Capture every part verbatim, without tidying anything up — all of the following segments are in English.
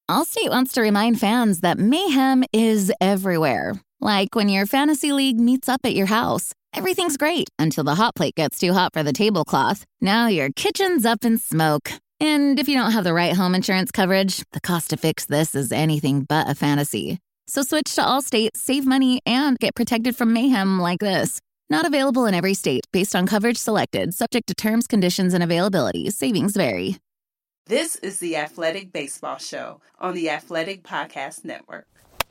Allstate wants to remind fans that mayhem is everywhere. Like when your fantasy league meets up at your house. Everything's great until the hot plate gets too hot for the tablecloth. Now your kitchen's up in smoke. And if you don't have the right home insurance coverage, the cost to fix this is anything but a fantasy. So switch to Allstate, save money, and get protected from mayhem like this. Not available in every state based on coverage selected, subject to terms, conditions, and availability. Savings vary. This is the Athletic Baseball Show on the Athletic Podcast Network.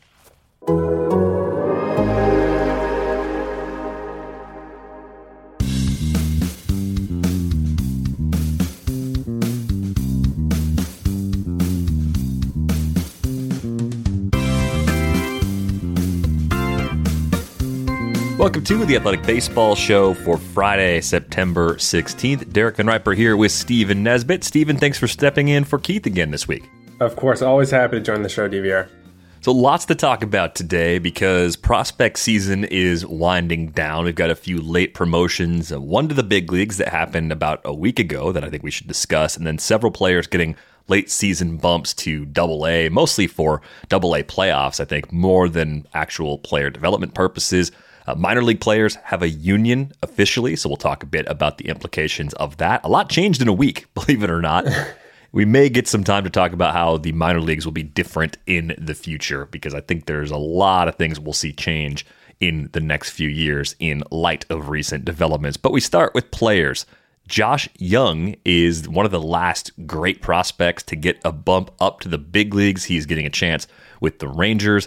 Welcome to the Athletic Baseball Show for Friday, September sixteenth. Derek Van Riper here with Steven Nesbitt. Steven, thanks for stepping in for Keith again this week. Of course, always happy to join the show, D V R. So lots to talk about today because prospect season is winding down. We've got a few late promotions, one to the big leagues that happened about a week ago that I think we should discuss, and then several players getting late season bumps to double A, mostly for double A playoffs, I think, more than actual player development purposes. Uh, minor league players have a union officially, so we'll talk a bit about the implications of that. A lot changed in a week, believe it or not. We may get some time to talk about how the minor leagues will be different in the future, because I think there's a lot of things we'll see change in the next few years in light of recent developments. But we start with players. Josh Jung is one of the last great prospects to get a bump up to the big leagues. He's getting a chance with the Rangers.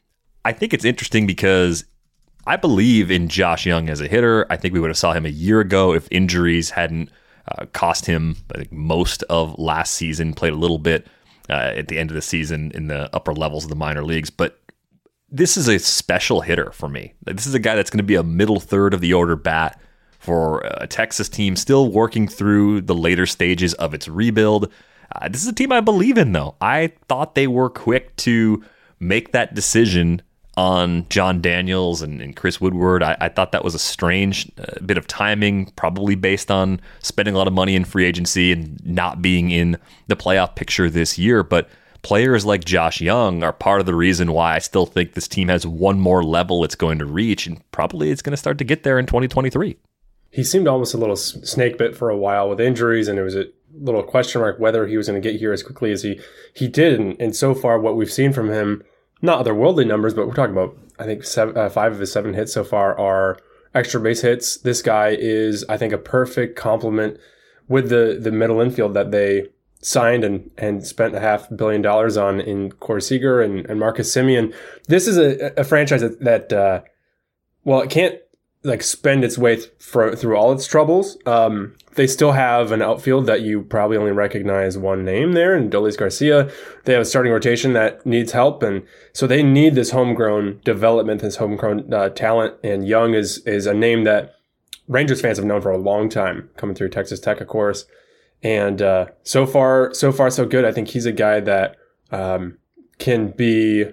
I think it's interesting because I believe in Josh Jung as a hitter. I think we would have saw him a year ago if injuries hadn't uh, cost him, I think, most of last season. Played a little bit uh, at the end of the season in the upper levels of the minor leagues. But this is a special hitter for me. This is a guy that's going to be a middle third of the order bat for a Texas team still working through the later stages of its rebuild. Uh, this is a team I believe in, though. I thought they were quick to make that decision on John Daniels and, and Chris Woodward. I, I thought that was a strange uh, bit of timing, probably based on spending a lot of money in free agency and not being in the playoff picture this year. But players like Josh Jung are part of the reason why I still think this team has one more level it's going to reach, and probably it's going to start to get there in twenty twenty-three. He seemed almost a little snake bit for a while with injuries, and it was a little question mark whether he was going to get here as quickly as he, he did. And, and so far, what we've seen from him, not otherworldly numbers, but we're talking about, I think, seven, uh, five of his seven hits so far are extra base hits. This guy is, I think, a perfect complement with the, the middle infield that they signed and, and spent a half billion dollars on in Corey Seager and, and Marcus Semien. This is a, a franchise that, that uh, well, it can't like spend its way th- for, through all its troubles. Um, they still have an outfield that you probably only recognize one name there, and Dolis Garcia. They have a starting rotation that needs help, and so they need this homegrown development, this homegrown uh, talent. And Jung is is a name that Rangers fans have known for a long time, coming through Texas Tech, of course. And uh, so far, so far, so good. I think he's a guy that um, can be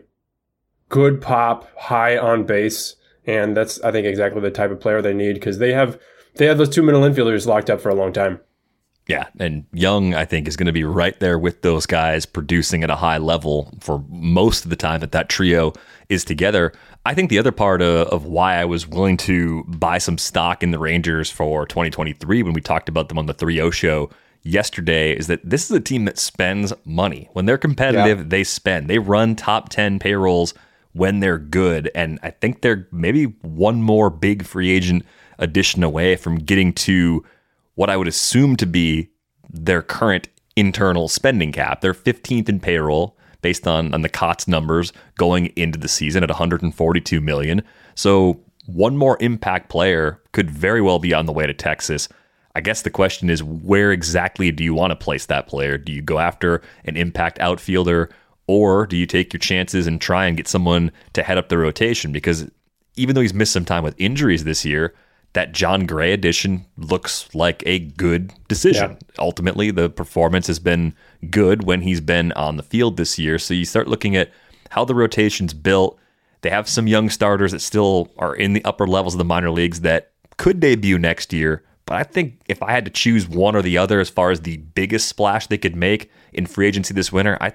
good pop, high on base. And that's, I think, exactly the type of player they need, because they have they have those two middle infielders locked up for a long time. Yeah, and Jung, I think, is going to be right there with those guys, producing at a high level for most of the time that that trio is together. I think the other part of, of why I was willing to buy some stock in the Rangers for twenty twenty-three when we talked about them on the three oh show yesterday is that this is a team that spends money. When they're competitive, yeah. they spend. They run top ten payrolls when they're good, and I think they're maybe one more big free agent addition away from getting to what I would assume to be their current internal spending cap. They're fifteenth in payroll based on, on the C O T S numbers going into the season at one hundred forty-two million dollars. So one more impact player could very well be on the way to Texas. I guess the question is, where exactly do you want to place that player? Do you go after an impact outfielder, or do you take your chances and try and get someone to head up the rotation? Because even though he's missed some time with injuries this year, that John Gray addition looks like a good decision. Yeah. Ultimately, the performance has been good when he's been on the field this year. So you start looking at how the rotation's built. They have some young starters that still are in the upper levels of the minor leagues that could debut next year. But I think if I had to choose one or the other as far as the biggest splash they could make in free agency this winter, I think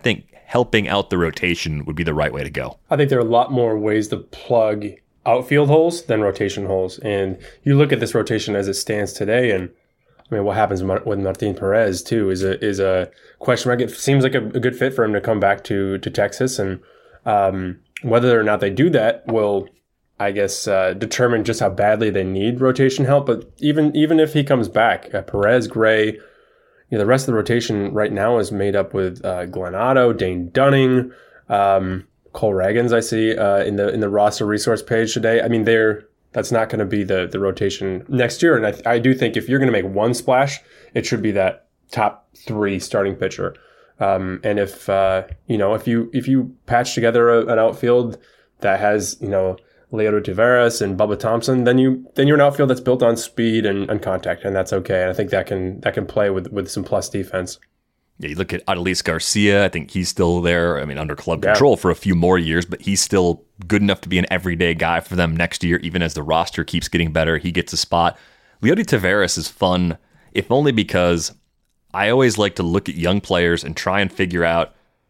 helping out the rotation would be the right way to go. I think there are a lot more ways to plug outfield holes than rotation holes. And you look at this rotation as it stands today, and I mean, what happens with Martin Perez too is a is a question mark. It seems like a, a good fit for him to come back to to Texas, and um, whether or not they do that will, I guess, uh, determine just how badly they need rotation help. But even even if he comes back, uh, Perez, Gray, you know, the rest of the rotation right now is made up with uh, Glenn Otto, Dane Dunning, um, Cole Ragans. I see uh, in the in the roster resource page today. I mean, they're that's not going to be the the rotation next year. And I, I do think if you're going to make one splash, it should be that top three starting pitcher. Um, and if uh, you know if you if you patch together a, an outfield that has you know Leody Taveras and Bubba Thompson, then you then you're an outfield that's built on speed and, and contact, and that's okay. And I think that can that can play with with some plus defense. Yeah, you look at Adolis Garcia. I think he's still there. I mean, under club yeah. control for a few more years, but he's still good enough to be an everyday guy for them next year, even as the roster keeps getting better. He gets a spot. Leody Taveras is fun, if only because I always like to look at young players and try and figure out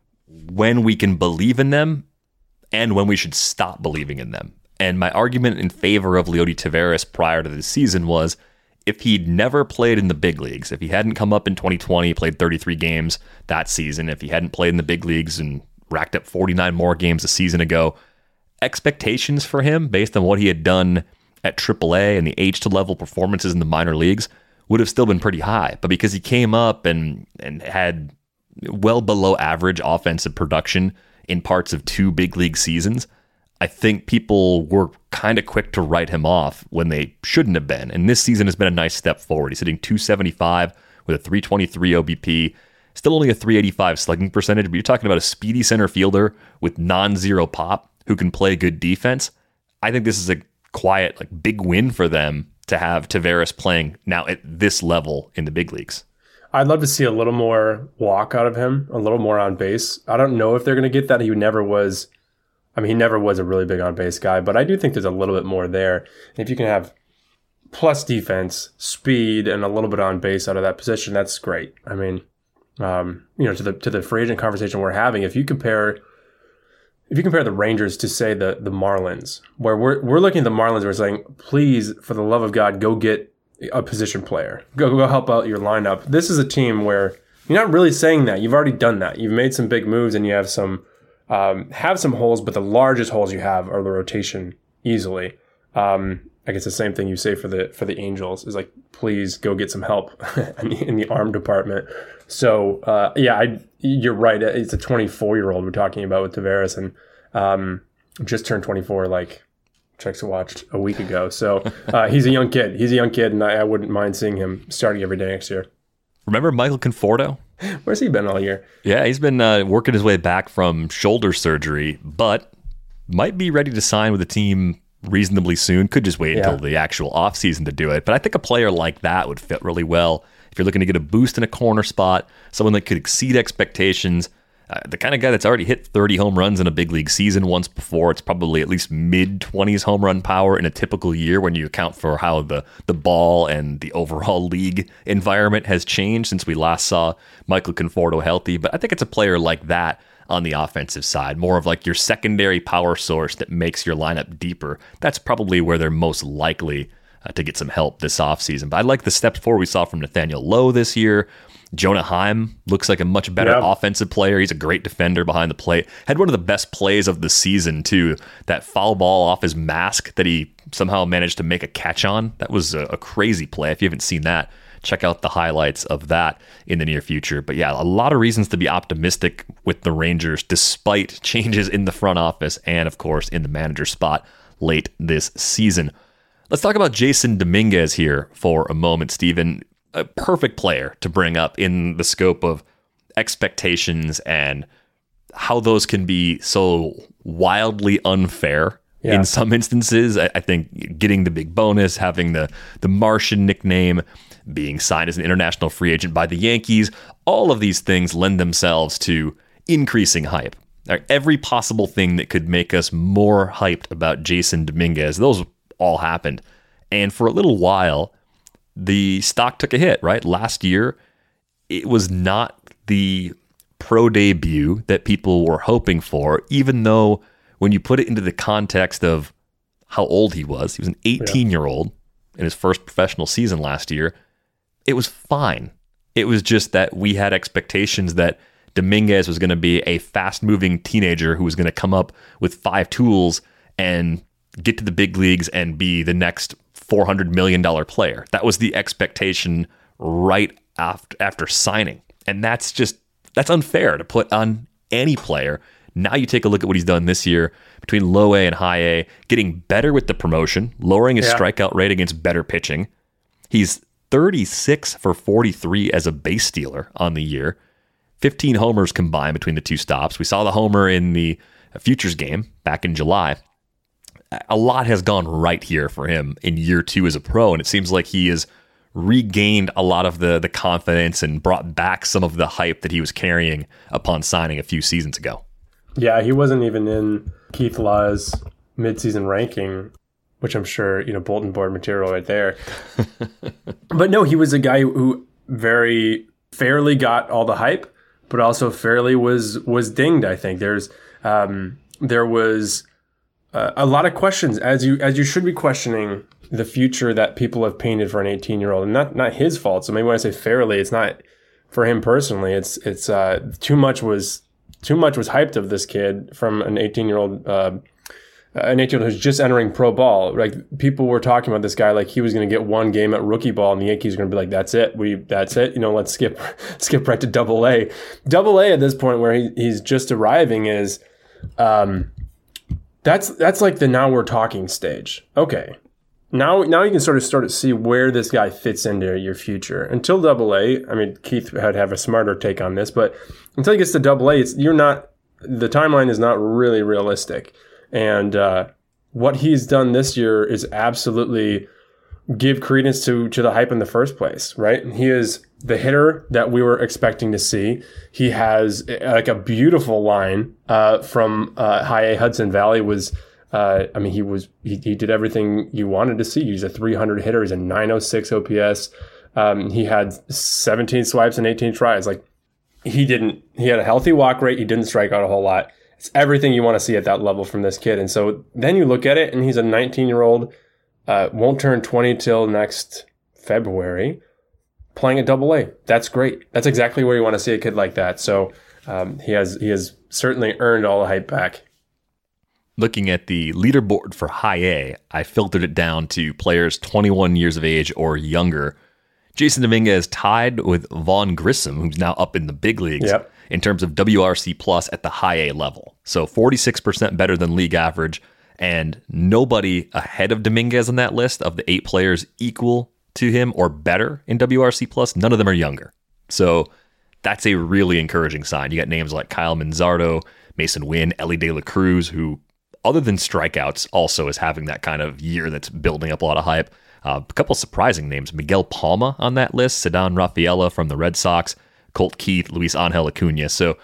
when we can believe in them and when we should stop believing in them. And my argument in favor of Leody Taveras prior to the season was if he'd never played in the big leagues, if he hadn't come up in twenty twenty, played thirty-three games that season, if he hadn't played in the big leagues and racked up forty-nine more games a season ago, expectations for him based on what he had done at triple A and the H two level performances in the minor leagues would have still been pretty high. But because he came up and and had well below average offensive production in parts of two big league seasons, I think people were kind of quick to write him off when they shouldn't have been. And this season has been a nice step forward. He's hitting two seventy-five with a three twenty-three O B P, still only a three eighty-five slugging percentage, but you're talking about a speedy center fielder with non-zero pop who can play good defense. I think this is a quiet, like big win for them to have Taveras playing now at this level in the big leagues. I'd love to see a little more walk out of him, a little more on base. I don't know if they're going to get that. He never was... I mean, he never was a really big on-base guy, but I do think there's a little bit more there. And if you can have plus defense, speed, and a little bit on base out of that position, that's great. I mean, um, you know, to the to the free agent conversation we're having, if you compare if you compare the Rangers to say the the Marlins, where we're we're looking at the Marlins, we're saying, please, for the love of God, go get a position player, go go help out your lineup. This is a team where you're not really saying that. You've already done that. You've made some big moves, and you have some. Um, have some holes, but the largest holes you have are the rotation easily. Um, I guess the same thing you say for the for the Angels is like, please go get some help in, the, in the arm department. So uh, yeah, I, you're right. It's a twenty-four year old we're talking about with Taveras, and um, just turned twenty-four like checks watched a week ago. So uh, he's a young kid. He's a young kid, and I, I wouldn't mind seeing him starting every day next year. Remember Michael Conforto? Where's he been all year? Yeah, he's been uh, working his way back from shoulder surgery, but might be ready to sign with the team reasonably soon. Could just wait yeah. until the actual offseason to do it. But I think a player like that would fit really well. If you're looking to get a boost in a corner spot, someone that could exceed expectations, uh, the kind of guy that's already hit thirty home runs in a big league season once before. It's probably at least mid-twenties home run power in a typical year when you account for how the, the ball and the overall league environment has changed since we last saw Michael Conforto healthy. But I think it's a player like that on the offensive side, more of like your secondary power source that makes your lineup deeper. That's probably where they're most likely uh, to get some help this offseason. But I like the steps forward we saw from Nathaniel Lowe this year. Jonah Heim looks like a much better yep. offensive player. He's a great defender behind the plate. Had one of the best plays of the season, too. That foul ball off his mask that he somehow managed to make a catch on. That was a, a crazy play. If you haven't seen that, check out the highlights of that in the near future. But yeah, a lot of reasons to be optimistic with the Rangers, despite changes in the front office and, of course, in the manager spot late this season. Let's talk about Jasson Dominguez here for a moment, Steven. A perfect player to bring up in the scope of expectations and how those can be so wildly unfair yeah. in some instances. I, I think getting the big bonus, having the, the Martian nickname, being signed as an international free agent by the Yankees, all of these things lend themselves to increasing hype. Every possible thing that could make us more hyped about Jasson Dominguez, those all happened. And for a little while, the stock took a hit, right? Last year, it was not the pro debut that people were hoping for, even though when you put it into the context of how old he was, he was an eighteen-year-old in his first professional season last year, it was fine. It was just that we had expectations that Dominguez was going to be a fast-moving teenager who was going to come up with five tools and get to the big leagues and be the next four hundred million dollars player. That was the expectation right after, after signing. And that's just, that's unfair to put on any player. Now you take a look at what he's done this year between low A and high A, getting better with the promotion, lowering his yeah. strikeout rate against better pitching. He's thirty-six for forty-three as a base stealer on the year. fifteen homers combined between the two stops. We saw the homer in the Futures game back in July. A lot has gone right here for him in year two as a pro, and it seems like he has regained a lot of the, the confidence and brought back some of the hype that he was carrying upon signing a few seasons ago. Yeah, he wasn't even in Keith Law's midseason ranking, which I'm sure, you know, bulletin board material right there. But no, he was a guy who very fairly got all the hype, but also fairly was was dinged, I think. There's um, there was uh, a lot of questions, as you as you should be questioning the future that people have painted for an eighteen-year-old, and not not his fault. So maybe when I say fairly, it's not for him personally. It's it's uh, too much was too much was hyped of this kid from an eighteen-year-old. Uh, An eighteen-year-old who's just entering pro ball. Like, people were talking about this guy like he was going to get one game at rookie ball, and the Yankees are going to be like, "That's it, we, that's it." You know, let's skip, skip right to Double A. Double A at this point, where he, he's just arriving, is, um, that's that's like the now we're talking stage. Okay, now now you can sort of start to see where this guy fits into your future. Until Double A, I mean, Keith had have a smarter take on this, but until he gets to Double A, it's you're not the timeline is not really realistic. And uh, what he's done this year is absolutely give credence to to the hype in the first place, right? He is the hitter that we were expecting to see. He has like a beautiful line uh, from uh, high A. Hudson Valley. Was uh, I mean, he was he, he did everything you wanted to see. He's a three hundred hitter. He's a nine oh six O P S. Um, he had seventeen swipes and eighteen tries. Like, he didn't. He had a healthy walk rate. He didn't strike out a whole lot. It's everything you want to see at that level from this kid. And so then you look at it, and he's a nineteen-year-old, uh, won't turn twenty till next February, playing at Double A. That's great. That's exactly where you want to see a kid like that. So um, he has he has certainly earned all the hype back. Looking at the leaderboard for high A, I filtered it down to players twenty-one years of age or younger. Jasson Dominguez tied with Vaughn Grissom, who's now up in the big leagues. Yep. In terms of W R C plus at the high A level. So forty-six percent better than league average, and nobody ahead of Dominguez on that list of the eight players equal to him or better in W R C plus. None of them are younger. So that's a really encouraging sign. You got names like Kyle Manzardo, Mason Wynn, Ellie De La Cruz, who, other than strikeouts, also is having that kind of year that's building up a lot of hype. Uh, a couple surprising names. Miguel Palma on that list, Ceddanne Rafaela from the Red Sox, Colt Keith, Luis Angel Acuna. So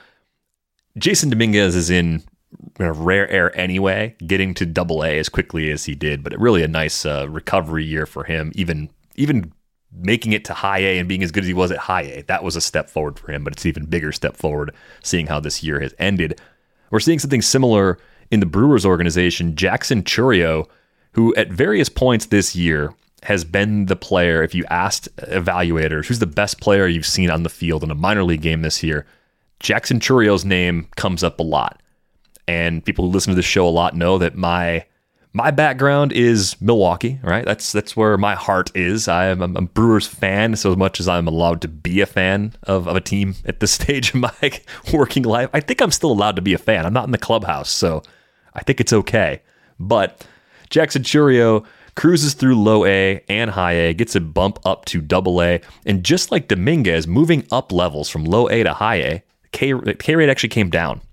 Jasson Dominguez is in rare air anyway, getting to Double A as quickly as he did, but really a nice uh, recovery year for him. Even even making it to high A and being as good as he was at high A, that was a step forward for him, but it's an even bigger step forward seeing how this year has ended. We're seeing something similar in the Brewers organization. Jackson Chourio, who at various points this year has been the player, if you asked evaluators, who's the best player you've seen on the field in a minor league game this year, Jackson Chourio's name comes up a lot. And people who listen to this show a lot know that my my background is Milwaukee, right? That's that's where my heart is. I'm, I'm a Brewers fan, so as much as I'm allowed to be a fan of, of a team at this stage of my working life, I think I'm still allowed to be a fan. I'm not in the clubhouse, so I think it's okay. But Jackson Chourio cruises through low A and high A, gets a bump up to Double A, and just like Dominguez, moving up levels from low A to high A, K, K rate actually came down.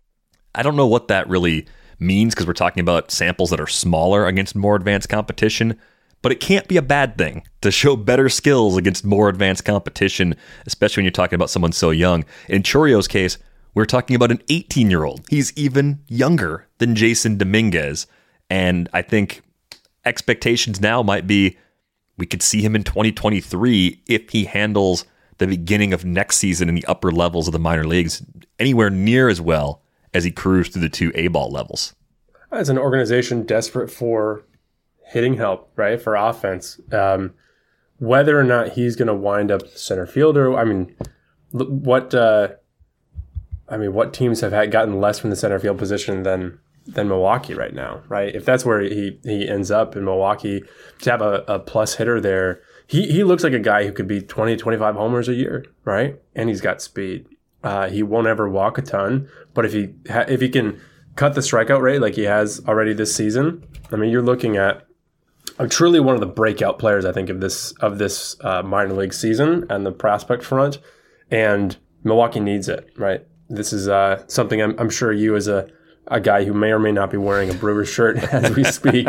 I don't know what that really means because we're talking about samples that are smaller against more advanced competition, but it can't be a bad thing to show better skills against more advanced competition, especially when you're talking about someone so young. In Chourio's case, we're talking about an eighteen-year-old. He's even younger than Jasson Dominguez, and I think expectations now might be we could see him in twenty twenty-three if he handles the beginning of next season in the upper levels of the minor leagues anywhere near as well as he cruised through the two A-ball levels. As an organization desperate for hitting help, right, for offense, um, whether or not he's going to wind up center fielder, I mean, what uh, I mean, what teams have had gotten less from the center field position than than Milwaukee right now, right? If that's where he, he ends up in Milwaukee, to have a, a plus hitter there, he he looks like a guy who could be twenty, twenty-five homers a year, right? And he's got speed. Uh, he won't ever walk a ton, but if he ha- if he can cut the strikeout rate like he has already this season, I mean, you're looking at uh, truly one of the breakout players, I think, of this of this uh, minor league season and the prospect front. And Milwaukee needs it, right? This is uh, something I'm, I'm sure you, as a a guy who may or may not be wearing a Brewers shirt as we speak,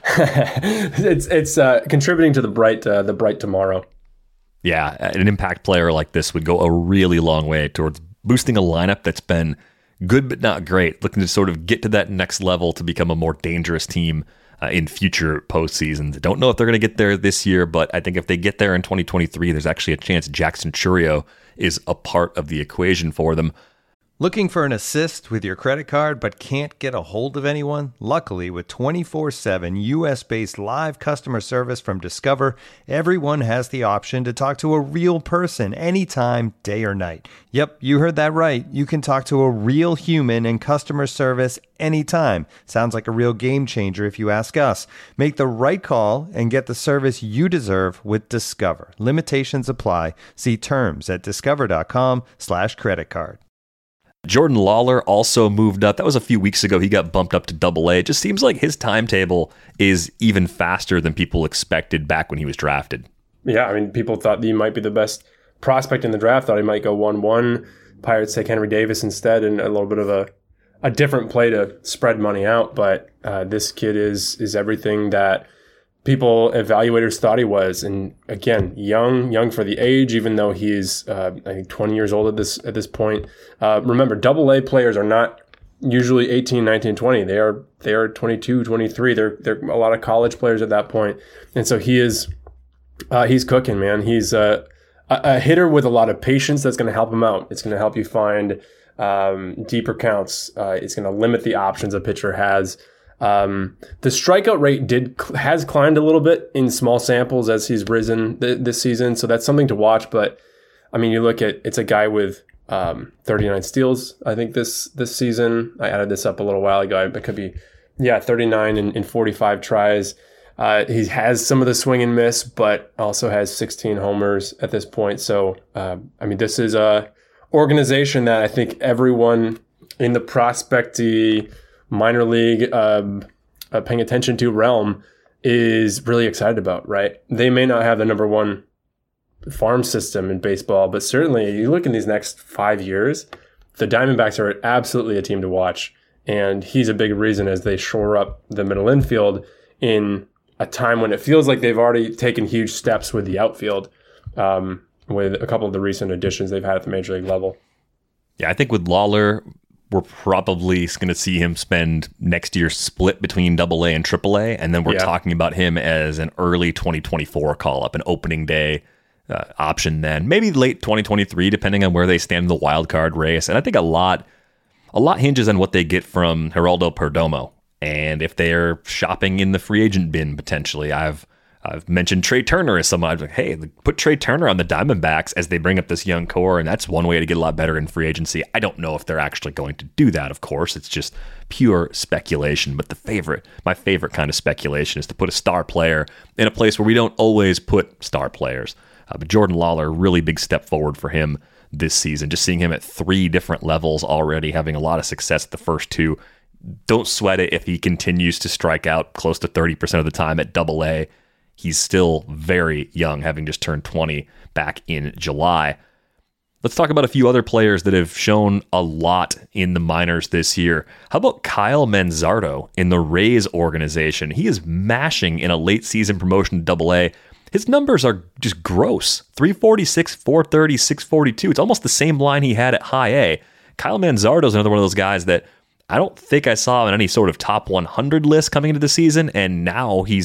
it's it's uh, contributing to the bright uh, the bright tomorrow. Yeah, an impact player like this would go a really long way towards boosting a lineup that's been good but not great, looking to sort of get to that next level to become a more dangerous team uh, in future postseasons. I don't know if they're going to get there this year, but I think if they get there in twenty twenty-three, there's actually a chance Jackson Chourio is a part of the equation for them. Looking for an assist with your credit card but can't get a hold of anyone? Luckily, with twenty-four seven U S-based live customer service from Discover, everyone has the option to talk to a real person anytime, day or night. Yep, you heard that right. You can talk to a real human in customer service anytime. Sounds like a real game changer if you ask us. Make the right call and get the service you deserve with Discover. Limitations apply. See terms at discover.com slash credit card. Jordan Lawlar also moved up. That was a few weeks ago. He got bumped up to double A. It just seems like his timetable is even faster than people expected back when he was drafted. Yeah, I mean, people thought he might be the best prospect in the draft, thought he might go one one. Pirates take Henry Davis instead, and a little bit of a, a different play to spread money out. But uh, this kid is is everything that people, evaluators, thought he was. And again, young, young for the age, even though he's, uh, I think, twenty years old at this at this point. Uh, remember, double A players are not usually eighteen, nineteen, twenty. They are they are twenty-two, twenty-three. They're they're a lot of college players at that point. And so he is, uh, he's cooking, man. He's uh, a, a hitter with a lot of patience that's going to help him out. It's going to help you find um, deeper counts. Uh, it's going to limit the options a pitcher has. Um, the strikeout rate did has climbed a little bit in small samples as he's risen th- this season, so that's something to watch. But I mean, you look at it's a guy with um, thirty-nine steals, I think this this season. I added this up a little while ago. It could be yeah, thirty-nine in, in forty-five tries. Uh, he has some of the swing and miss, but also has sixteen homers at this point. So uh, I mean, this is a organization that I think everyone in the prospecty minor league um, uh, paying attention to realm is really excited about, right? They may not have the number one farm system in baseball, but certainly you look in these next five years, the Diamondbacks are absolutely a team to watch. And he's a big reason as they shore up the middle infield in a time when it feels like they've already taken huge steps with the outfield um, with a couple of the recent additions they've had at the major league level. Yeah, I think with Lawlar, we're probably going to see him spend next year split between double A and triple A. And then we're yeah. talking about him as an early twenty twenty-four call up, an opening day uh, option then. Maybe late twenty twenty-three, depending on where they stand in the wild card race. And I think a lot, a lot hinges on what they get from Geraldo Perdomo. And if they're shopping in the free agent bin, potentially. I've I've mentioned Trey Turner as someone. I was like, hey, put Trey Turner on the Diamondbacks as they bring up this young core, and that's one way to get a lot better in free agency. I don't know if they're actually going to do that, of course. It's just pure speculation. But the favorite, my favorite kind of speculation is to put a star player in a place where we don't always put star players. Uh, but Jordan Lawlar, really big step forward for him this season. Just seeing him at three different levels already, having a lot of success at the first two. Don't sweat it if he continues to strike out close to thirty percent of the time at double A. He's still very young, having just turned twenty back in July. Let's talk about a few other players that have shown a lot in the minors this year. How about Kyle Manzardo in the Rays organization? He is mashing in a late season promotion to double A. His numbers are just gross. three forty-six, four thirty, six forty-two. It's almost the same line he had at high A. Kyle Manzardo is another one of those guys that I don't think I saw on any sort of top one hundred list coming into the season, and now he's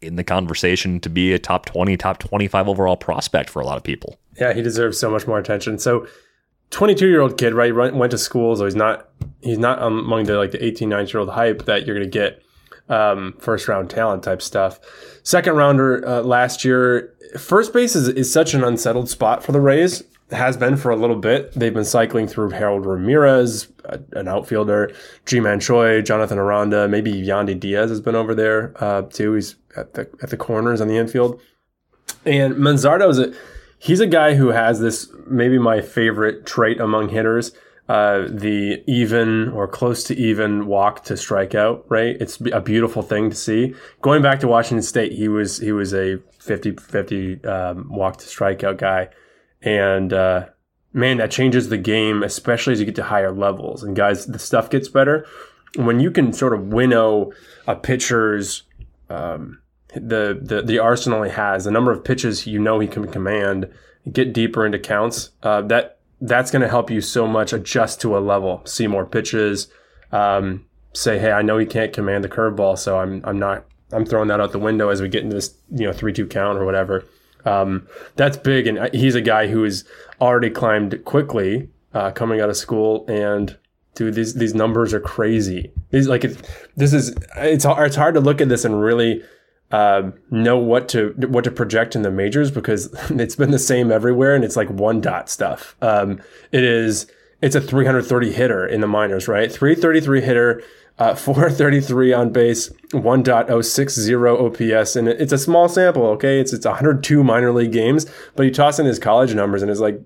in the conversation to be a top twenty, top twenty-five overall prospect for a lot of people. Yeah, he deserves so much more attention. So twenty-two-year-old kid, right, went to school, so he's not he's not among the like the eighteen, nineteen-year-old hype that you're going to get um, first-round talent type stuff. Second rounder uh, last year. First base is, is such an unsettled spot for the Rays. It has been for a little bit. They've been cycling through Harold Ramirez, a, an outfielder, Ji-Man Choi, Jonathan Aranda, maybe Yandy Diaz has been over there uh, too. He's at the at the corners on the infield. And Manzardo is a he's a guy who has this maybe my favorite trait among hitters. Uh, the even or close to even walk to strikeout, right? It's a beautiful thing to see. Going back to Washington State, he was he was a fifty-fifty um, walk to strikeout guy. And uh, man, that changes the game, especially as you get to higher levels. And guys, the stuff gets better. When you can sort of winnow a pitcher's um, the, the, the arsenal he has, the number of pitches you know he can command, get deeper into counts, uh, that that's going to help you so much adjust to a level, see more pitches, um, say, hey, I know he can't command the curveball, so I'm I'm not I'm throwing that out the window as we get into this, you know, three two count or whatever. Um, that's big, and he's a guy who has already climbed quickly uh, coming out of school, and dude, these these numbers are crazy. These like it, this is it's it's hard to look at this and really Uh, know what to what to project in the majors because it's been the same everywhere and it's like one dot stuff. Um, it is it's a three thirty hitter in the minors, right? three thirty-three hitter, uh, four thirty-three on base, one point oh six oh O P S, and it's a small sample. Okay, it's it's one hundred two minor league games, but you toss in his college numbers and it's like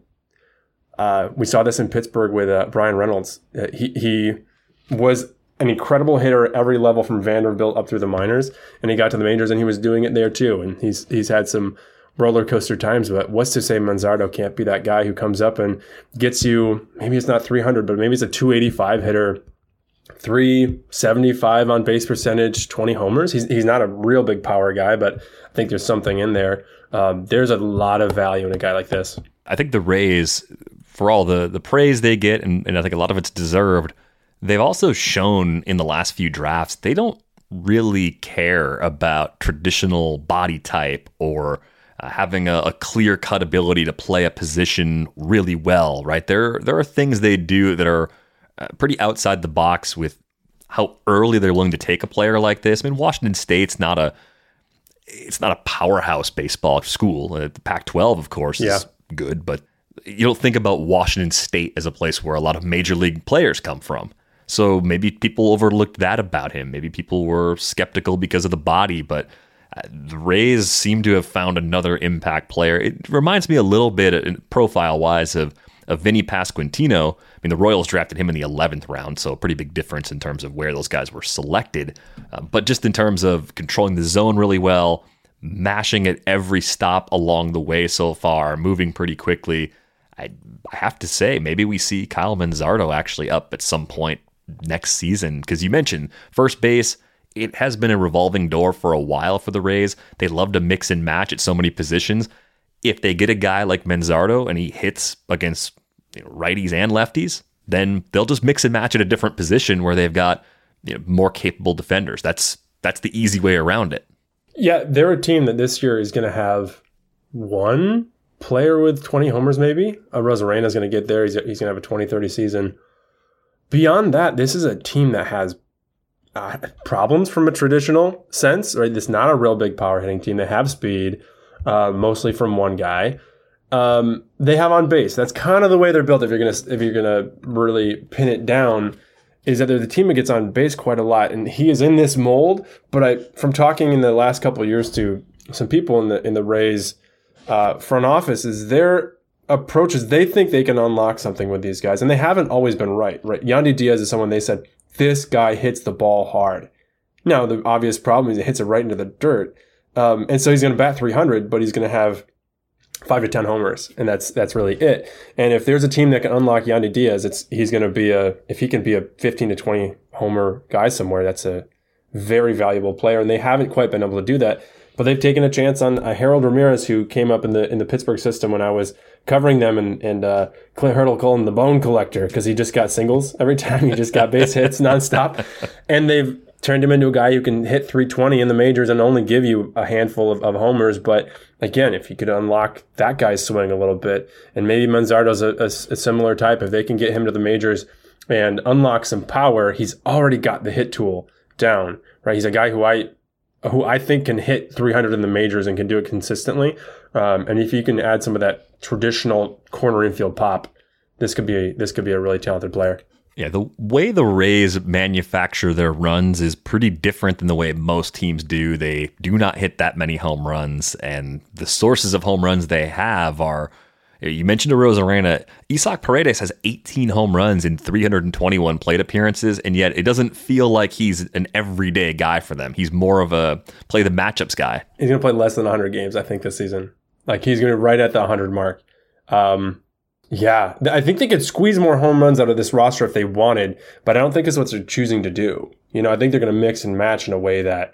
uh, we saw this in Pittsburgh with uh, Brian Reynolds. Uh, he he was an incredible hitter at every level from Vanderbilt up through the minors, and he got to the majors and he was doing it there too. And he's he's had some roller coaster times, but what's to say Manzardo can't be that guy who comes up and gets you, maybe it's not three hundred, but maybe it's a two eighty-five hitter, three seventy-five on base percentage, twenty homers. He's he's not a real big power guy, but I think there's something in there. Um, there's a lot of value in a guy like this. I think the Rays, for all the, the praise they get, and, and I think a lot of it's deserved, they've also shown in the last few drafts they don't really care about traditional body type or uh, having a, a clear-cut ability to play a position really well, right? There, there are things they do that are uh, pretty outside the box with how early they're willing to take a player like this. I mean, Washington State's not a it's not a powerhouse baseball school. Uh, the Pac twelve, of course, yeah. is good, but you don't think about Washington State as a place where a lot of major league players come from. So maybe people overlooked that about him. Maybe people were skeptical because of the body, but the Rays seem to have found another impact player. It reminds me a little bit, profile-wise, of, of Vinny Pasquantino. I mean, the Royals drafted him in the eleventh round, so a pretty big difference in terms of where those guys were selected. Uh, but just in terms of controlling the zone really well, mashing at every stop along the way so far, moving pretty quickly, I, I have to say, maybe we see Kyle Manzardo actually up at some point next season, because you mentioned first base. It has been a revolving door for a while for the Rays. They love to mix and match at so many positions. If they get a guy like Manzardo and he hits against, you know, righties and lefties, then they'll just mix and match at a different position where they've got, you know, more capable defenders. That's that's the easy way around it. Yeah, they're a team that this year is going to have one player with twenty homers maybe. Uh, Rosarena is going to get there. He's, he's going to have a twenty thirty season. Beyond that, this is a team that has uh, problems from a traditional sense, right? It's not a real big power hitting team. They have speed, uh, mostly from one guy. Um, they have on base. That's kind of the way they're built. If you're gonna if you're gonna really pin it down, is that they're the team that gets on base quite a lot, and he is in this mold. But I, from talking in the last couple of years to some people in the in the Rays uh, front office, is their approaches, they think they can unlock something with these guys, and they haven't always been right. Right, Yandy Diaz is someone they said, this guy hits the ball hard. Now, the obvious problem is he hits it right into the dirt, um, and so he's going to bat three hundred, but he's going to have five to ten homers, and that's that's really it. And if there's a team that can unlock Yandy Diaz, it's he's going to be a if he can be a fifteen to twenty homer guy somewhere, that's a very valuable player, and they haven't quite been able to do that. But they've taken a chance on uh, Harold Ramirez, who came up in the in the Pittsburgh system when I was covering them, and and uh, Clint Hurdle called him the bone collector because he just got singles every time. He just got base hits nonstop, and they've turned him into a guy who can hit three twenty in the majors and only give you a handful of, of homers. But again, if you could unlock that guy's swing a little bit, and maybe Manzardo's a, a, a similar type, if they can get him to the majors and unlock some power, he's already got the hit tool down, right? He's a guy who I who I think can hit three hundred in the majors and can do it consistently. Um, and if you can add some of that traditional corner infield pop, this could be a, this could be a really talented player. Yeah, the way the Rays manufacture their runs is pretty different than the way most teams do. They do not hit that many home runs, and the sources of home runs they have are, you mentioned Arozarena, Isaac Paredes has eighteen home runs in three hundred twenty-one plate appearances, and yet it doesn't feel like he's an everyday guy for them. He's more of a play the matchups guy. He's going to play less than one hundred games, I think, this season. Like, he's going to right at the one hundred mark. Um Yeah, I think they could squeeze more home runs out of this roster if they wanted, but I don't think it's what they're choosing to do. You know, I think they're going to mix and match in a way that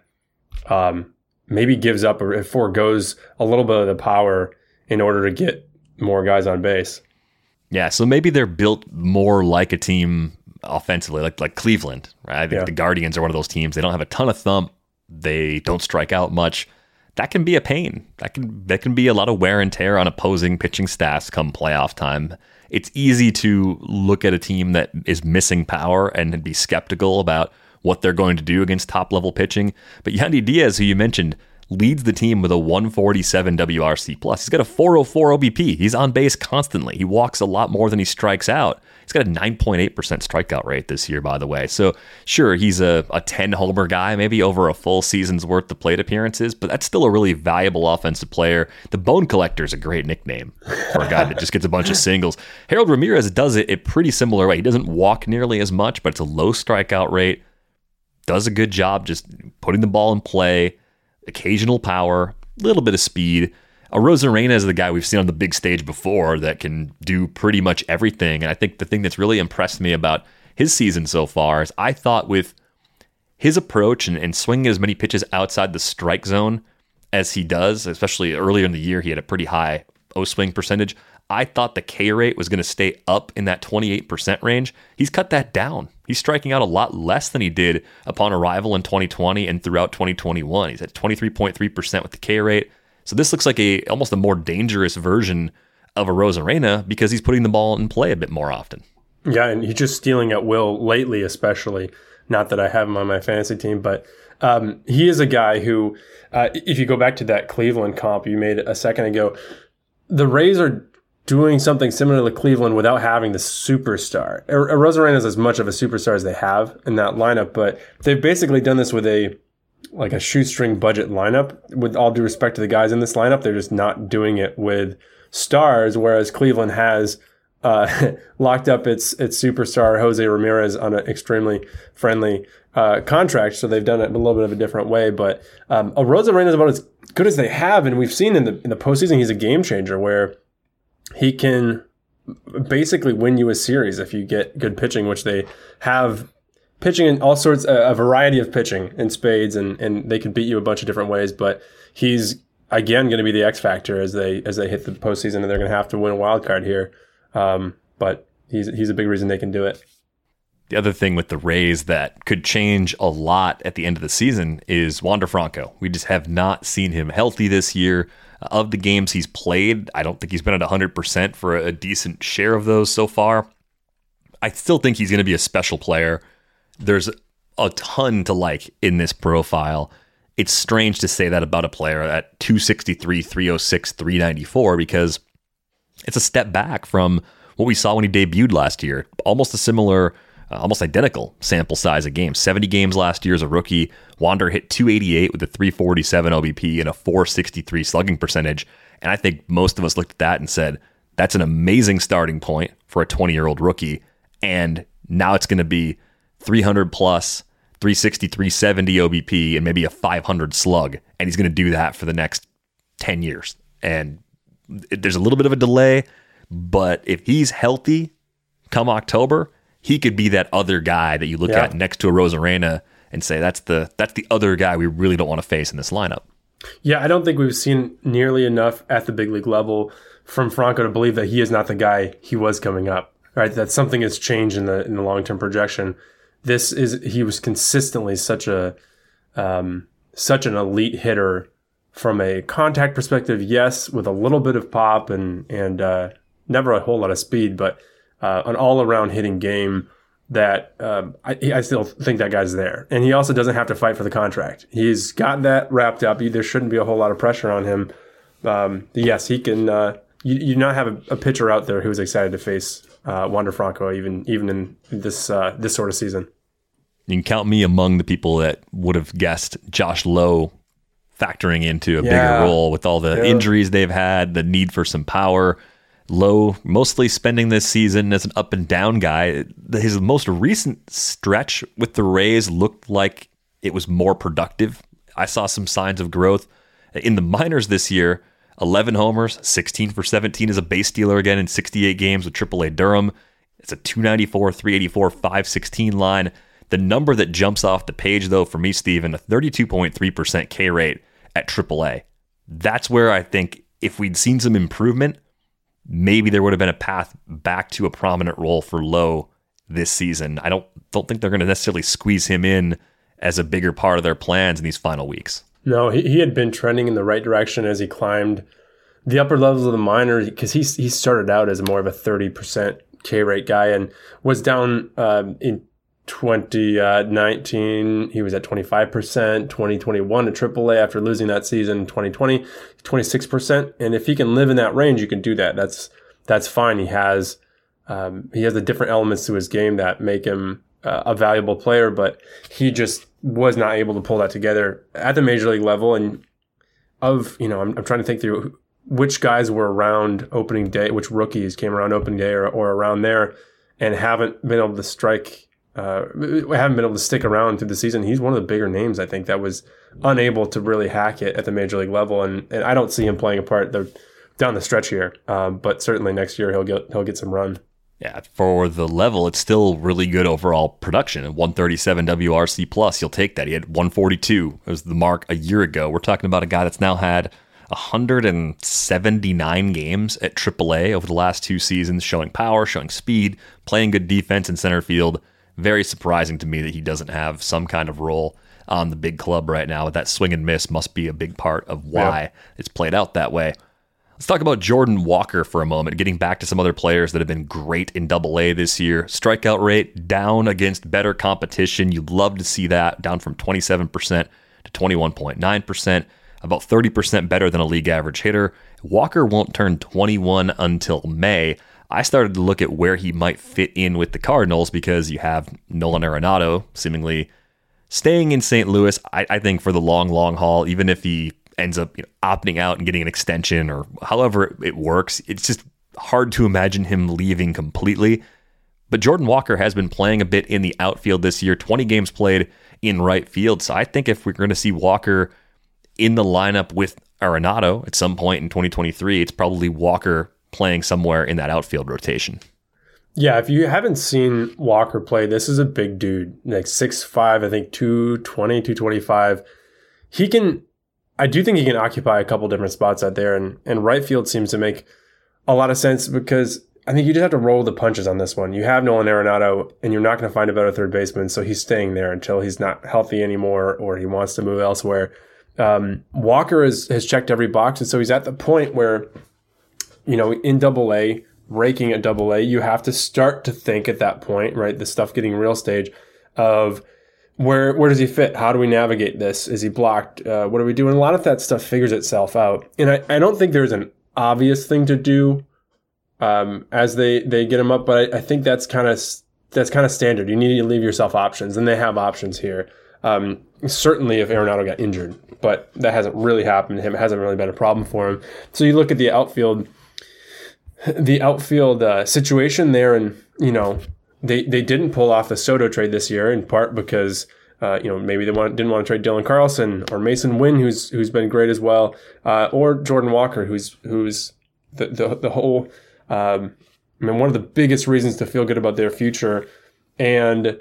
um, maybe gives up or foregoes a little bit of the power in order to get more guys on base. Yeah, so maybe they're built more like a team offensively, like like Cleveland, right? I think Yeah. the Guardians are one of those teams. They don't have a ton of thump. They don't strike out much. That can be a pain. That can that can be a lot of wear and tear on opposing pitching staffs come playoff time. It's easy to look at a team that is missing power and be skeptical about what they're going to do against top-level pitching. But Yandy Diaz, who you mentioned, leads the team with a one forty-seven W R C plus. He's got a four oh four O B P. He's on base constantly. He walks a lot more than he strikes out. He's got a nine point eight percent strikeout rate this year, by the way. So sure, he's a, a ten-homer guy, maybe over a full season's worth of plate appearances, but that's still a really valuable offensive player. The Bone Collector is a great nickname for a guy that just gets a bunch of singles. Harold Ramirez does it a pretty similar way. He doesn't walk nearly as much, but it's a low strikeout rate. Does a good job just putting the ball in play, occasional power, a little bit of speed. Arozarena is the guy we've seen on the big stage before that can do pretty much everything. And I think the thing that's really impressed me about his season so far is I thought with his approach and, and swinging as many pitches outside the strike zone as he does, especially earlier in the year, he had a pretty high O-swing percentage. I thought the K rate was going to stay up in that twenty-eight percent range. He's cut that down. He's striking out a lot less than he did upon arrival in twenty twenty and throughout twenty twenty-one. He's at twenty-three point three percent with the K rate. So this looks like a almost a more dangerous version of Arozarena because he's putting the ball in play a bit more often. Yeah, and he's just stealing at will lately, especially. Not that I have him on my fantasy team, but um, he is a guy who, uh, if you go back to that Cleveland comp you made a second ago, the Rays are doing something similar to Cleveland without having the superstar. Arozarena is as much of a superstar as they have in that lineup, but they've basically done this with a like a shoestring budget lineup. With all due respect to the guys in this lineup, they're just not doing it with stars, whereas Cleveland has uh, locked up its its superstar Jose Ramirez on an extremely friendly uh, contract, so they've done it in a little bit of a different way. But um, Arozarena is about as good as they have, and we've seen in the in the postseason he's a game changer where he can basically win you a series if you get good pitching, which they have. Pitching in all sorts, a variety of pitching in spades, and, and they can beat you a bunch of different ways. But he's again going to be the X factor as they as they hit the postseason, and they're going to have to win a wild card here. Um, but he's he's a big reason they can do it. The other thing with the Rays that could change a lot at the end of the season is Wander Franco. We just have not seen him healthy this year. Of the games he's played, I don't think he's been at one hundred percent for a decent share of those so far. I still think he's going to be a special player. There's a ton to like in this profile. It's strange to say that about a player at two sixty-three, three oh six, three ninety-four because it's a step back from what we saw when he debuted last year. Almost a similar, uh, almost identical sample size of games. seventy games last year as a rookie. Wander hit two eighty-eight with a three forty-seven O B P and a four sixty-three slugging percentage. And I think most of us looked at that and said, that's an amazing starting point for a twenty-year-old rookie. And now it's going to be three hundred plus, three sixty, three seventy O B P, and maybe a five hundred slug. And he's going to do that for the next ten years. And it, there's a little bit of a delay, but if he's healthy come October, he could be that other guy that you look yeah. at next to Arozarena and say, that's the that's the other guy we really don't want to face in this lineup. Yeah, I don't think we've seen nearly enough at the big league level from Franco to believe that he is not the guy he was coming up. Right? That something has changed in the in the long-term projection. this is he was consistently such a um, such an elite hitter from a contact perspective. Yes, with a little bit of pop and and uh, never a whole lot of speed, but uh, an all around hitting game that um, I, I still think that guy's there. And he also doesn't have to fight for the contract. He's got that wrapped up. There shouldn't be a whole lot of pressure on him. Um, yes, he can. Uh, you, you do not have a, a pitcher out there who's excited to face uh, Wander Franco, even even in this uh, this sort of season. You can count me among the people that would have guessed Josh Lowe factoring into a yeah. bigger role with all the yeah. injuries they've had, the need for some power. Lowe mostly spending this season as an up and down guy. His most recent stretch with the Rays looked like it was more productive. I saw some signs of growth. In the minors this year, eleven homers, sixteen for seventeen as a base stealer again in sixty-eight games with triple A Durham. It's a two ninety-four, three eighty-four, five sixteen line. The number that jumps off the page, though, for me, Steven, a thirty-two point three percent K rate at triple A. That's where I think if we'd seen some improvement, maybe there would have been a path back to a prominent role for Lowe this season. I don't don't think they're going to necessarily squeeze him in as a bigger part of their plans in these final weeks. No, he, he had been trending in the right direction as he climbed the upper levels of the minors, because he he started out as more of a thirty percent K rate guy and was down um, in twenty nineteen. He was at twenty-five percent, twenty twenty-one at triple A after losing that season, twenty twenty, twenty-six percent. And if he can live in that range, you can do that. That's that's fine. He has um, he has the different elements to his game that make him uh, a valuable player, but he just was not able to pull that together at the major league level. And of, you know, I'm, I'm trying to think through which guys were around opening day, which rookies came around opening day or, or around there and haven't been able to strike Uh, we haven't been able to stick around through the season. He's one of the bigger names, I think, that was unable to really hack it at the major league level, and, and I don't see him playing a part the, down the stretch here. Um, but certainly next year he'll get he'll get some run. Yeah, for the level, it's still really good overall production. At one thirty-seven W R C plus, you'll take that. He had one forty-two. It was the mark a year ago. We're talking about a guy that's now had one hundred seventy-nine games at triple A over the last two seasons, showing power, showing speed, playing good defense in center field. Very surprising to me that he doesn't have some kind of role on the big club right now. That swing and miss must be a big part of why yeah. it's played out that way. Let's talk about Jordan Walker for a moment, getting back to some other players that have been great in double A this year. Strikeout rate down against better competition. You'd love to see that, down from twenty-seven percent to twenty-one point nine percent, about thirty percent better than a league average hitter. Walker won't turn twenty-one until May. I started to look at where he might fit in with the Cardinals because you have Nolan Arenado seemingly staying in Saint Louis. I, I think for the long, long haul, even if he ends up you know, opting out and getting an extension or however it works, it's just hard to imagine him leaving completely. But Jordan Walker has been playing a bit in the outfield this year, twenty games played in right field. So I think if we're going to see Walker in the lineup with Arenado at some point in twenty twenty-three, it's probably Walker playing somewhere in that outfield rotation. Yeah, if you haven't seen Walker play, this is a big dude, like six five, I think two twenty, two twenty-five. He can, I do think he can occupy a couple different spots out there, and, and right field seems to make a lot of sense because I think you just have to roll the punches on this one. You have Nolan Arenado, and you're not going to find a better third baseman, so he's staying there until he's not healthy anymore or he wants to move elsewhere. Um, Walker has, has checked every box, and so he's at the point where, you know, in double A, raking at double A, you have to start to think at that point, right? The stuff getting real stage of where where does he fit? How do we navigate this? Is he blocked? Uh, what are we doing? A lot of that stuff figures itself out. And I, I don't think there's an obvious thing to do um, as they, they get him up, but I, I think that's kind of that's kind of standard. You need to leave yourself options, and they have options here. Um, certainly if Arenado got injured, but that hasn't really happened to him. It hasn't really been a problem for him. So you look at the outfield the outfield uh, situation there, and you know they they didn't pull off the Soto trade this year in part because uh, you know maybe they want, didn't want to trade Dylan Carlson or Mason Wynn, who's who's been great as well, uh, or Jordan Walker, who's who's the the, the whole um, I mean one of the biggest reasons to feel good about their future. And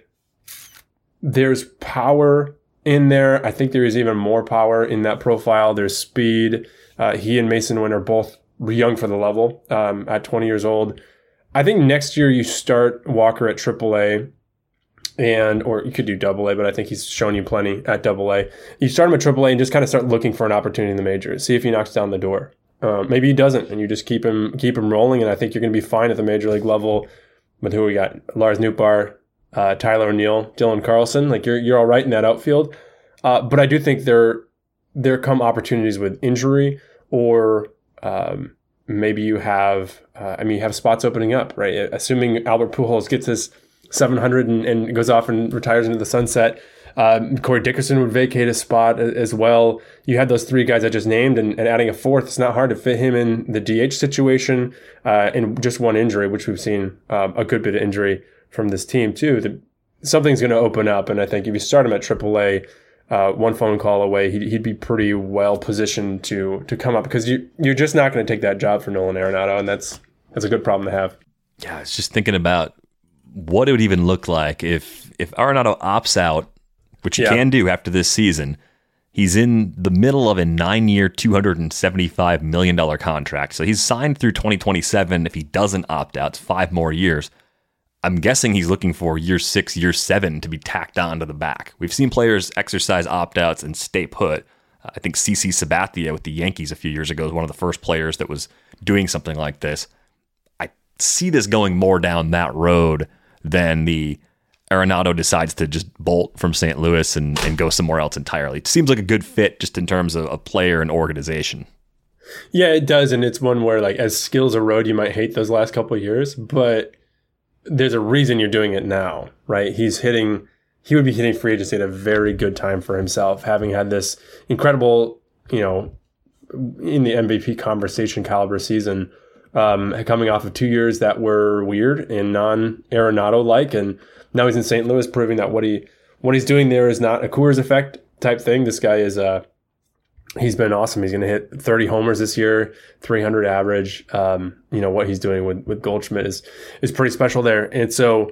there's power in there. I think there is even more power in that profile. There's speed. Uh, he and Mason Wynn are both young for the level um, at twenty years old. I think next year you start Walker at triple A and or you could do double A, but I think he's shown you plenty at double A. You start him at triple A and just kind of start looking for an opportunity in the majors. See if he knocks down the door. Uh, maybe he doesn't, and you just keep him keep him rolling. And I think you're going to be fine at the major league level. With who we got: Lars Nootbaar, uh, Tyler O'Neill, Dylan Carlson. Like you're you're all right in that outfield. Uh, but I do think there there come opportunities with injury, or um, maybe you have uh, I mean you have spots opening up, right? Assuming Albert Pujols gets his seven hundred and, and goes off and retires into the sunset. Um, Corey Dickerson would vacate a spot as well. You had those three guys I just named, and, and adding a fourth, it's not hard to fit him in the D H situation. Uh, and just one injury, which we've seen um, a good bit of injury from this team too. The, something's going to open up, and I think if you start him at triple A, uh, one phone call away, he'd, he'd be pretty well positioned to to come up, because you you're just not going to take that job for Nolan Arenado, and that's that's a good problem to have. Yeah, I was just thinking about what it would even look like if if Arenado opts out, which he yeah. can do after this season. He's in the middle of a nine-year, two hundred seventy-five million dollars contract. So he's signed through twenty twenty-seven. If he doesn't opt out, it's five more years. I'm guessing he's looking for year six, year seven to be tacked on to the back. We've seen players exercise opt-outs and stay put. I think C C Sabathia with the Yankees a few years ago was one of the first players that was doing something like this. I see this going more down that road than the Arenado decides to just bolt from Saint Louis and, and go somewhere else entirely. It seems like a good fit just in terms of a player and organization. Yeah, it does. And it's one where, like, as skills erode, you might hate those last couple of years, but there's a reason you're doing it now, right? He's hitting, he would be hitting free agency at a very good time for himself, having had this incredible, you know, in the M V P conversation caliber season, um, coming off of two years that were weird and non-Arenado-like. And now he's in Saint Louis, proving that what he what he's doing there is not a Coors effect type thing. This guy is uh he's been awesome. He's going to hit thirty homers this year, three hundred average. Um, you know what he's doing with with Goldschmidt is is pretty special there. And so,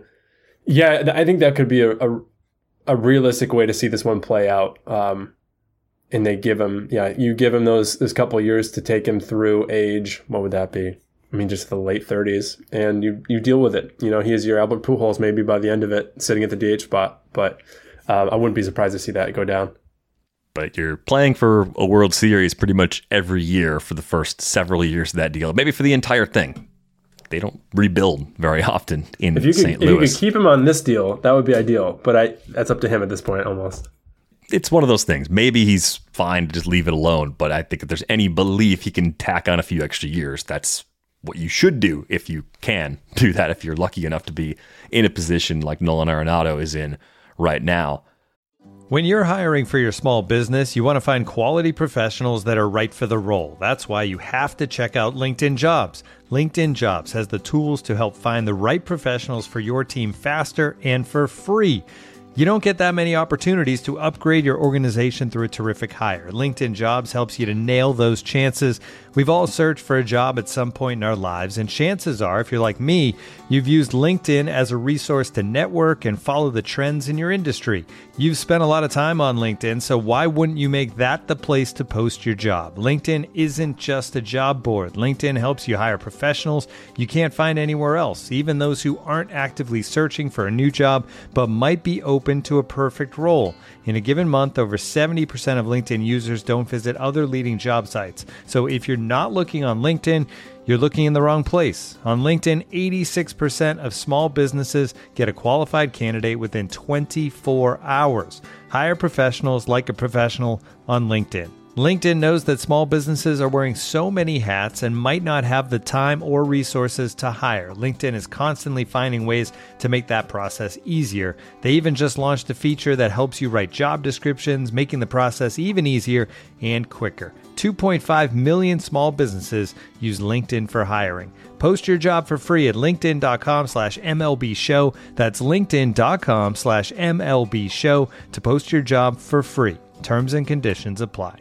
yeah, I think that could be a a, a realistic way to see this one play out. Um, and they give him, yeah, you give him those those couple of years to take him through age. What would that be? I mean, just the late thirties, and you you deal with it. You know, he is your Albert Pujols maybe by the end of it, sitting at the D H spot. But um, I wouldn't be surprised to see that go down. But you're playing for a World Series pretty much every year for the first several years of that deal, maybe for the entire thing. They don't rebuild very often in if you could, Saint Louis. If you could keep him on this deal, that would be ideal. But I that's up to him at this point almost. It's one of those things. Maybe he's fine to just leave it alone. But I think if there's any belief he can tack on a few extra years, that's what you should do if you can do that, if you're lucky enough to be in a position like Nolan Arenado is in right now. When you're hiring for your small business, you want to find quality professionals that are right for the role. That's why you have to check out LinkedIn Jobs. LinkedIn Jobs has the tools to help find the right professionals for your team faster and for free. You don't get that many opportunities to upgrade your organization through a terrific hire. LinkedIn Jobs helps you to nail those chances. We've all searched for a job at some point in our lives, and chances are, if you're like me, you've used LinkedIn as a resource to network and follow the trends in your industry. You've spent a lot of time on LinkedIn, so why wouldn't you make that the place to post your job? LinkedIn isn't just a job board. LinkedIn helps you hire professionals you can't find anywhere else, even those who aren't actively searching for a new job but might be open to a perfect role. In a given month, over seventy percent of LinkedIn users don't visit other leading job sites. So if you're not looking on LinkedIn, you're looking in the wrong place. On LinkedIn, eighty-six percent of small businesses get a qualified candidate within twenty-four hours. Hire professionals like a professional on LinkedIn. LinkedIn knows that small businesses are wearing so many hats and might not have the time or resources to hire. LinkedIn is constantly finding ways to make that process easier. They even just launched a feature that helps you write job descriptions, making the process even easier and quicker. two point five million small businesses use LinkedIn for hiring. Post your job for free at linkedin.com slash MLB show. That's linkedin.com slash MLB show to post your job for free. Terms and conditions apply.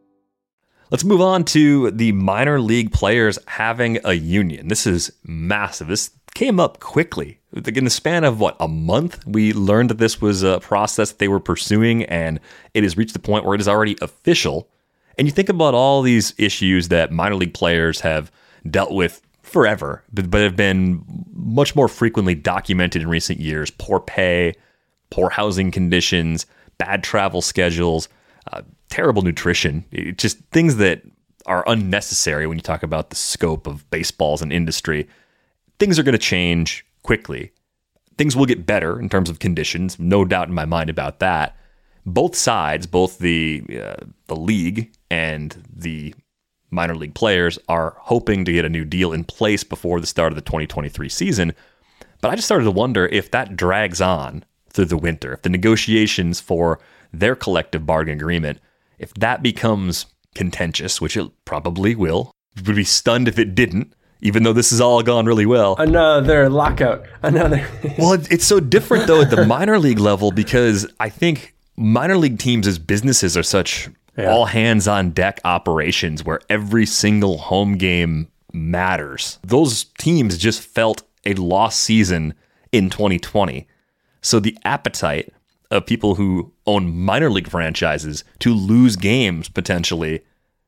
Let's move on to the minor league players having a union. This is massive. This came up quickly. In the span of, what, a month, we learned that this was a process that they were pursuing, and it has reached the point where it is already official. And you think about all these issues that minor league players have dealt with forever, but, but have been much more frequently documented in recent years. Poor pay, poor housing conditions, bad travel schedules, uh, terrible nutrition, it, just things that are unnecessary when you talk about the scope of baseball as an industry. Things are going to change quickly. Things will get better in terms of conditions, no doubt in my mind about that. Both sides, both the uh, the league and the minor league players, are hoping to get a new deal in place before the start of the twenty twenty-three season. But I just started to wonder if that drags on through the winter, if the negotiations for their collective bargaining agreement, if that becomes contentious, which it probably will. Would be stunned if it didn't, even though this has all gone really well. Another lockout. Another. Well, it, it's so different, though, at the minor league level, because I think minor league teams as businesses are such yeah. all hands on deck operations where every single home game matters. Those teams just felt a lost season in twenty twenty. So the appetite of people who own minor league franchises to lose games potentially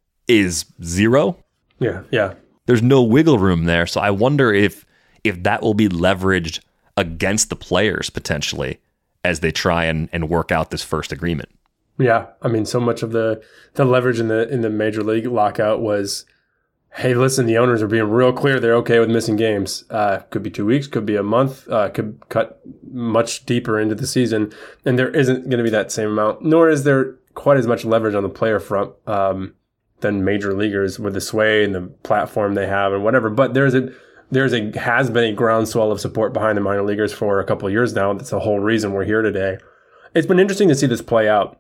is zero. Yeah, yeah. There's no wiggle room there. So I wonder if if that will be leveraged against the players potentially as they try and, and work out this first agreement. Yeah, I mean, so much of the, the leverage in the in the major league lockout was, hey, listen, the owners are being real clear they're okay with missing games. Uh, could be two weeks, could be a month, uh, could cut much deeper into the season. And there isn't going to be that same amount, nor is there quite as much leverage on the player front um, than major leaguers with the sway and the platform they have and whatever. But there's a there's a has been a groundswell of support behind the minor leaguers for a couple of years now. That's the whole reason we're here today. It's been interesting to see this play out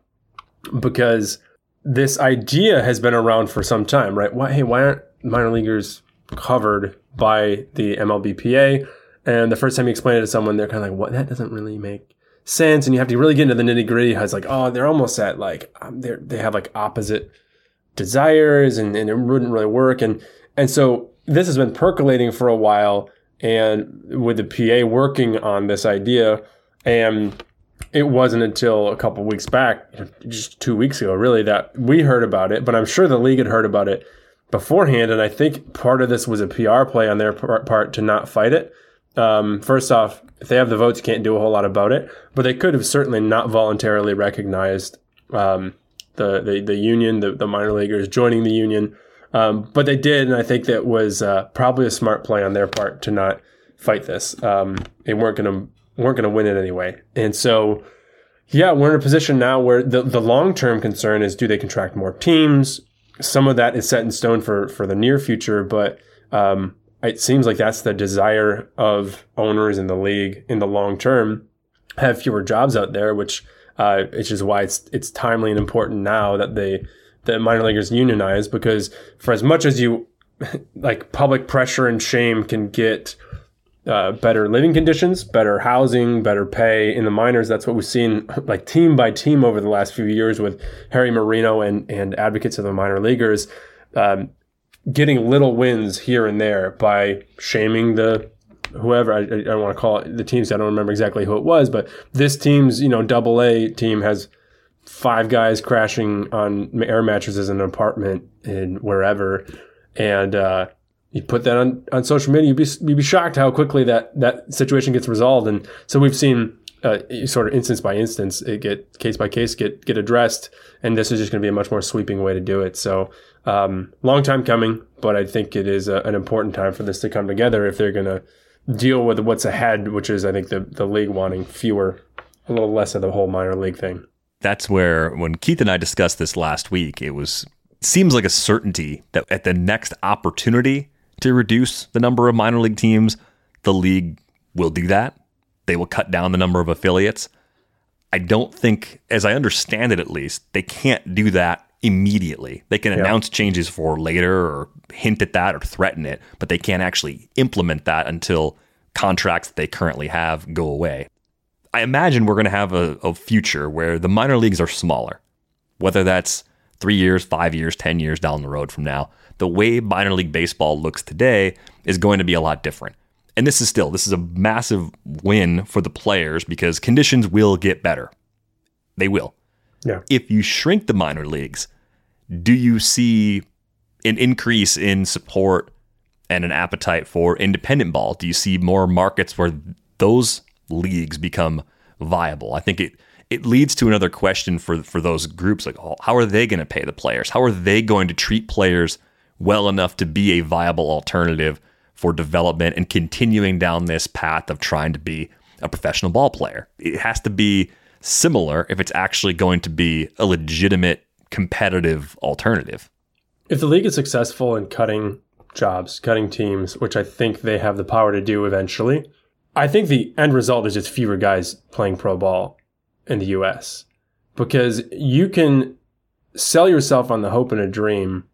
because this idea has been around for some time, right? Why, hey, why aren't minor leaguers covered by the M L B P A? And the first time you explain it to someone, they're kind of like, what? That doesn't really make sense. And you have to really get into the nitty gritty. It's like, oh, they're almost at like, um, they they have like opposite desires and, and it wouldn't really work. And, and so this has been percolating for a while and with the P A working on this idea. And it wasn't until a couple of weeks back, just two weeks ago, really, that we heard about it. But I'm sure the league had heard about it beforehand. And I think part of this was a P R play on their part to not fight it. Um, first off, if they have the votes, can't do a whole lot about it. But they could have certainly not voluntarily recognized um, the, the the union, the, the minor leaguers joining the union. Um, but they did, and I think that was uh, probably a smart play on their part to not fight this. Um, they weren't going to weren't going to win it anyway. And so, yeah, we're in a position now where the, the long-term concern is, do they contract more teams? Some of that is set in stone for, for the near future, but um, it seems like that's the desire of owners in the league in the long term, have fewer jobs out there, which uh, which is why it's it's timely and important now that they the minor leaguers unionize, because for as much as you like public pressure and shame can get uh, better living conditions, better housing, better pay in the minors, that's what we've seen like team by team over the last few years with Harry Marino and and advocates of the minor leaguers. Um, getting little wins here and there by shaming the whoever, I, I don't want to call it the teams. I don't remember exactly who it was, but this team's, you know, double A team has five guys crashing on air mattresses in an apartment in wherever. And, uh, you put that on, on social media, you'd be, you'd be shocked how quickly that, that situation gets resolved. And so we've seen, uh, sort of instance by instance, it get case by case, get, get addressed. And this is just going to be a much more sweeping way to do it. So, um, long time coming, but I think it is a, an important time for this to come together if they're going to deal with what's ahead, which is, I think, the, the league wanting fewer, a little less of the whole minor league thing. That's where, when Keith and I discussed this last week, it was seems like a certainty that at the next opportunity to reduce the number of minor league teams, the league will do that. They will cut down the number of affiliates. I don't think, as I understand it at least, they can't do that immediately. They can yeah. announce changes for later or hint at that or threaten it, but they can't actually implement that until contracts that they currently have go away. I imagine we're going to have a, a future where the minor leagues are smaller, whether that's three years, five years, ten years down the road from now. The way minor league baseball looks today is going to be a lot different. And this is still, this is a massive win for the players because conditions will get better. They will. Yeah. If you shrink the minor leagues, do you see an increase in support and an appetite for independent ball? Do you see more markets where those leagues become viable. I think it it leads to another question for for those groups, like, oh, how are they going to pay the players? How are they going to treat players well enough to be a viable alternative for development and continuing down this path of trying to be a professional ball player? It has to be similar if it's actually going to be a legitimate competitive alternative. If the league is successful in cutting jobs, cutting teams, which I think they have the power to do eventually, I think the end result is just fewer guys playing pro ball in the U S, because you can sell yourself on the hope and a dream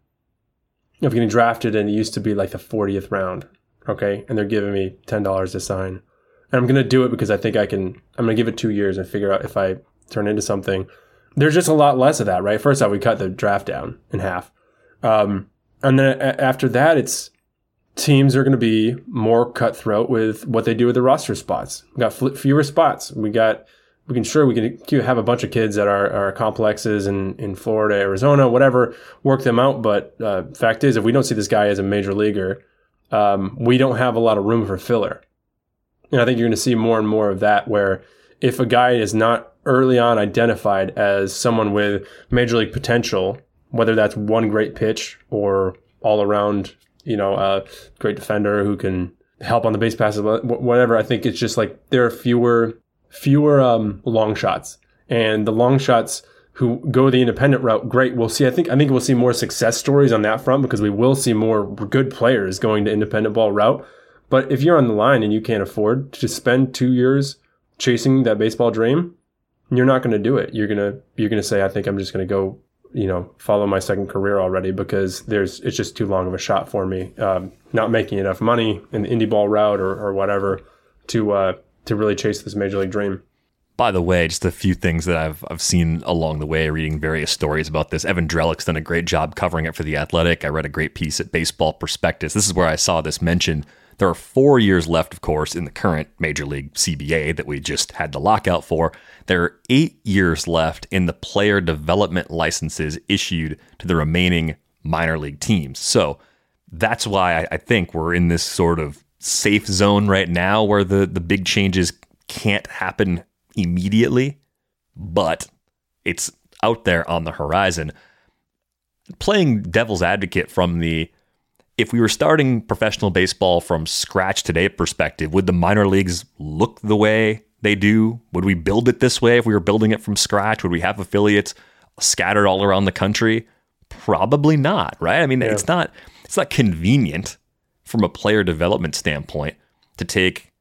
of getting drafted, and it used to be like the fortieth round, okay? And they're giving me ten dollars to sign. And I'm going to do it because I think I can, I'm going to give it two years and figure out if I turn into something. There's just a lot less of that, right? First off, we cut the draft down in half. Um, and then after that, it's teams are going to be more cutthroat with what they do with the roster spots. We got fewer spots. We got, we can sure we can have a bunch of kids that are, are complexes in, in Florida, Arizona, whatever, work them out. But uh, fact is, if we don't see this guy as a major leaguer, um, we don't have a lot of room for filler. And I think you're going to see more and more of that, where if a guy is not early on identified as someone with major league potential, whether that's one great pitch or all around, you know, a great defender who can help on the base passes, whatever, I think it's just like there are fewer fewer um, long shots, and the long shots who go the independent route, great. We'll see. I think I think we'll see more success stories on that front, because we will see more good players going to independent ball route. But if you're on the line and you can't afford to spend two years chasing that baseball dream, you're not going to do it. You're gonna you're gonna say, I think I'm just going to go, you know, follow my second career already, because there's it's just too long of a shot for me. Um, not making enough money in the indie ball route or, or whatever to uh, to really chase this major league dream. By the way, just a few things that I've I've seen along the way, reading various stories about this. Evan Drellick's done a great job covering it for The Athletic. I read a great piece at Baseball Prospectus. This is where I saw this mentioned. There are four years left, of course, in the current Major League C B A that we just had the lockout for. There are eight years left in the player development licenses issued to the remaining minor league teams. So that's why I think we're in this sort of safe zone right now, where the, the big changes can't happen immediately, but it's out there on the horizon. Playing devil's advocate from the, if we were starting professional baseball from scratch today perspective, would the minor leagues look the way they do? Would we build it this way if we were building it from scratch? Would we have affiliates scattered all around the country? Probably not, right? I mean, yeah. it's not it's not convenient from a player development standpoint to take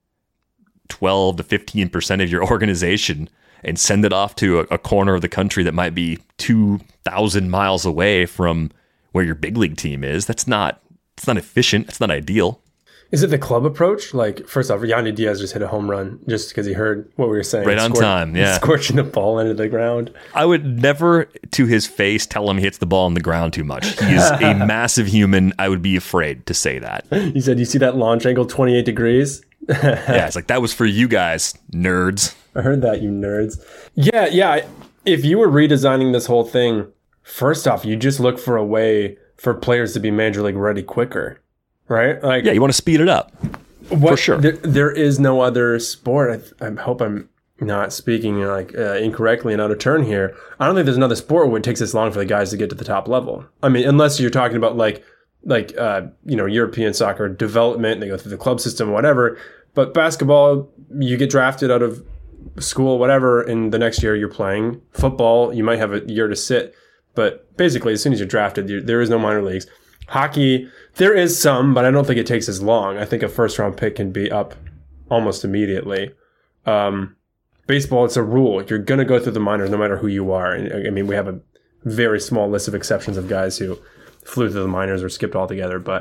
twelve to fifteen percent of your organization and send it off to a, a corner of the country that might be two thousand miles away from where your big league team is. That's not It's not efficient. It's not ideal. Is it the club approach? Like, first off, Yandy Diaz just hit a home run just because he heard what we were saying. Right on Scorch- time, yeah. Scorching the ball into the ground. I would never, to his face, tell him he hits the ball on the ground too much. He is a massive human. I would be afraid to say that. He said, you see that launch angle, twenty-eight degrees? Yeah, it's like, that was for you guys, nerds. I heard that, you nerds. Yeah, yeah. If you were redesigning this whole thing, first off, you just look for a way for players to be major league ready quicker, right? Like, yeah, you want to speed it up, what, for sure. There, there is no other sport. I, I hope I'm not speaking like uh, incorrectly and out of turn here. I don't think there's another sport where it takes this long for the guys to get to the top level. I mean, unless you're talking about like, like uh, you know, European soccer development, they go through the club system, whatever. But basketball, you get drafted out of school, whatever, and the next year you're playing. Football, you might have a year to sit. But basically, as soon as you're drafted, you're, there is no minor leagues. Hockey, there is some, but I don't think it takes as long. I think a first-round pick can be up almost immediately. Um, baseball, it's a rule. You're going to go through the minors no matter who you are. And, I mean, we have a very small list of exceptions of guys who flew through the minors or skipped altogether. But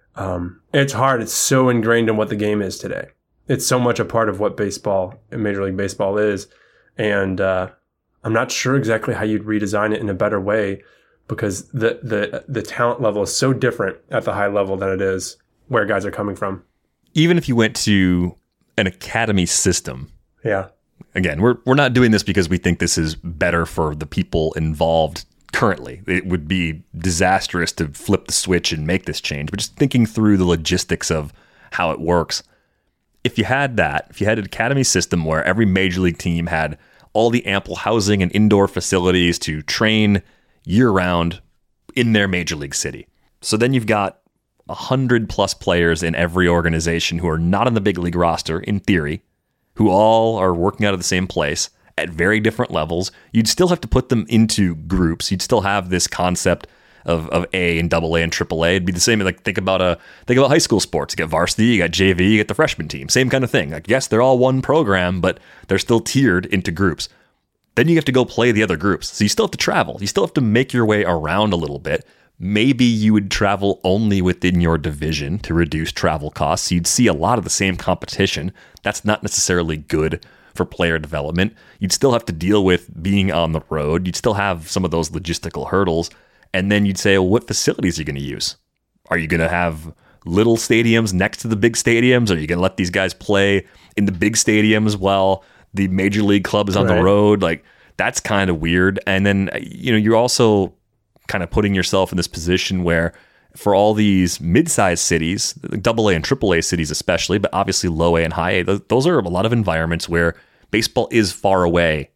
um, it's hard. It's so ingrained in what the game is today. It's so much a part of what baseball and Major League Baseball is. And uh I'm not sure exactly how you'd redesign it in a better way, because the, the the talent level is so different at the high level than it is where guys are coming from. Even if you went to an academy system, yeah. Again, we're we're not doing this because we think this is better for the people involved currently. It would be disastrous to flip the switch and make this change. But just thinking through the logistics of how it works, if you had that, if you had an academy system where every major league team had all the ample housing and indoor facilities to train year-round in their major league city. So then you've got one hundred plus players in every organization who are not on the big league roster, in theory, who all are working out of the same place at very different levels. You'd still have to put them into groups. You'd still have this concept of, of A and double A and triple A. It'd be the same. Like think about a think about high school sports. You got varsity, you got J V, you got the freshman team. Same kind of thing. Like yes, they're all one program, but they're still tiered into groups. Then you have to go play the other groups. So you still have to travel. You still have to make your way around a little bit. Maybe you would travel only within your division to reduce travel costs. So you'd see a lot of the same competition. That's not necessarily good for player development. You'd still have to deal with being on the road. You'd still have some of those logistical hurdles. And then you'd say, well, what facilities are you going to use? Are you going to have little stadiums next to the big stadiums? Are you going to let these guys play in the big stadiums while the major league club is on right. the road? Like, that's kind of weird. And then, you know, you're also kind of putting yourself in this position where for all these mid-sized cities, double A and triple A cities especially, but obviously low A and high A, those are a lot of environments where baseball is far away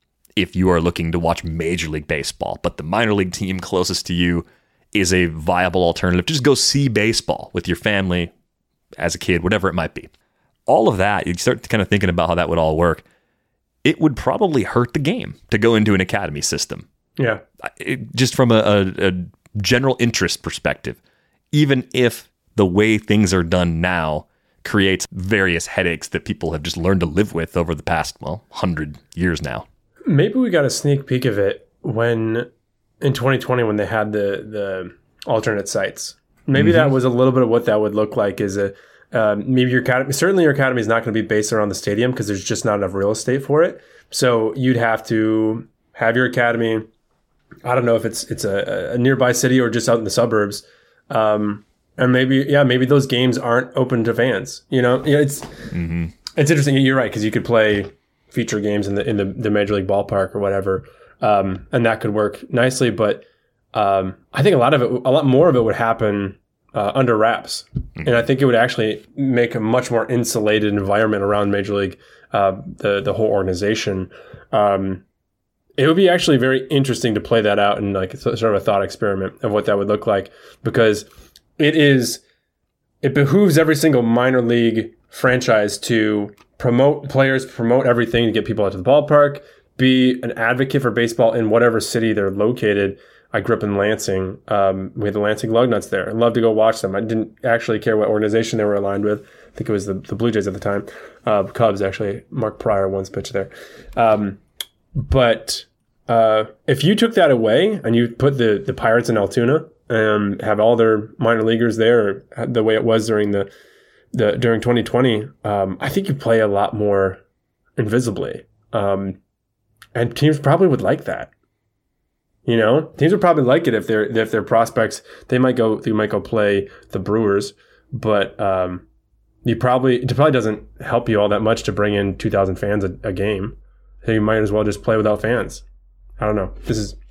if you are looking to watch Major League Baseball, but the minor league team closest to you is a viable alternative. Just go see baseball with your family as a kid, whatever it might be. All of that, you start kind of thinking about how that would all work. It would probably hurt the game to go into an academy system. Yeah. It, just from a, a, a general interest perspective, even if the way things are done now creates various headaches that people have just learned to live with over the past, well, one hundred years now. Maybe we got a sneak peek of it when in twenty twenty when they had the the alternate sites. Maybe mm-hmm. that was a little bit of what that would look like. Is a um, maybe your academy. Certainly, your academy is not going to be based around the stadium because there's just not enough real estate for it. So you'd have to have your academy. I don't know if it's it's a, a nearby city or just out in the suburbs. Um, and maybe yeah, maybe those games aren't open to fans. You know, yeah, it's mm-hmm. it's interesting. You're right because you could play feature games in the in the, the major league ballpark or whatever, um, and that could work nicely. But um, I think a lot of it, a lot more of it, would happen uh, under wraps, mm-hmm. and I think it would actually make a much more insulated environment around Major League, uh, the the whole organization. Um, it would be actually very interesting to play that out in like sort of a thought experiment of what that would look like, because it is it behooves every single minor league franchise to promote players, promote everything to get people out to the ballpark, be an advocate for baseball in whatever city they're located. I grew up in Lansing. Um, we had the Lansing Lugnuts there. I'd love to go watch them. I didn't actually care what organization they were aligned with. I think it was the, the Blue Jays at the time. Uh, Cubs, actually. Mark Pryor once pitched there. Um, but uh, if you took that away and you put the, the Pirates in Altoona and have all their minor leaguers there the way it was during the The, during twenty twenty, um, I think you play a lot more invisibly. Um, and teams probably would like that. You know, teams would probably like it if they're, if their prospects, they might go, they might go play the Brewers, but, um, you probably, it probably doesn't help you all that much to bring in two thousand fans a, a game. So you might as well just play without fans. I don't know. This is,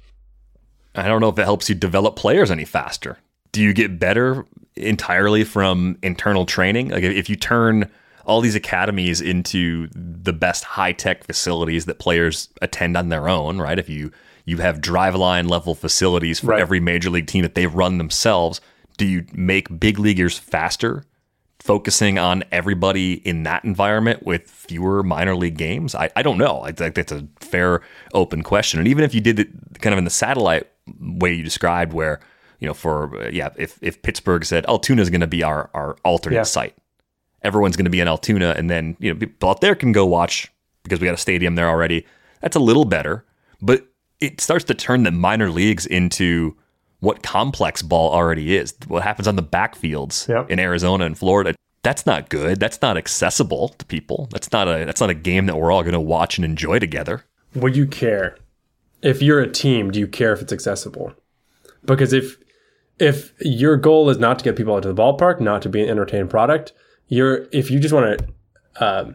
I don't know if it helps you develop players any faster. Do you get better entirely from internal training? Like if you turn all these academies into the best high-tech facilities that players attend on their own, right? If you you have drive-line level facilities for right. every major league team that they run themselves, do you make big leaguers faster, focusing on everybody in that environment with fewer minor league games? I, I don't know. I think that's a fair, open question. And even if you did it kind of in the satellite way you described, where you know, for, yeah, if, if Pittsburgh said Altoona is going to be our, our alternate yeah. site, everyone's going to be in Altoona, and then, you know, people out there can go watch because we got a stadium there already. That's a little better, but it starts to turn the minor leagues into what complex ball already is. What happens on the backfields yep. in Arizona and Florida, that's not good. That's not accessible to people. That's not a, that's not a game that we're all going to watch and enjoy together. Would you care? If you're a team, do you care if it's accessible? Because if, If your goal is not to get people out to the ballpark, not to be an entertaining product, you're if you just want to, um,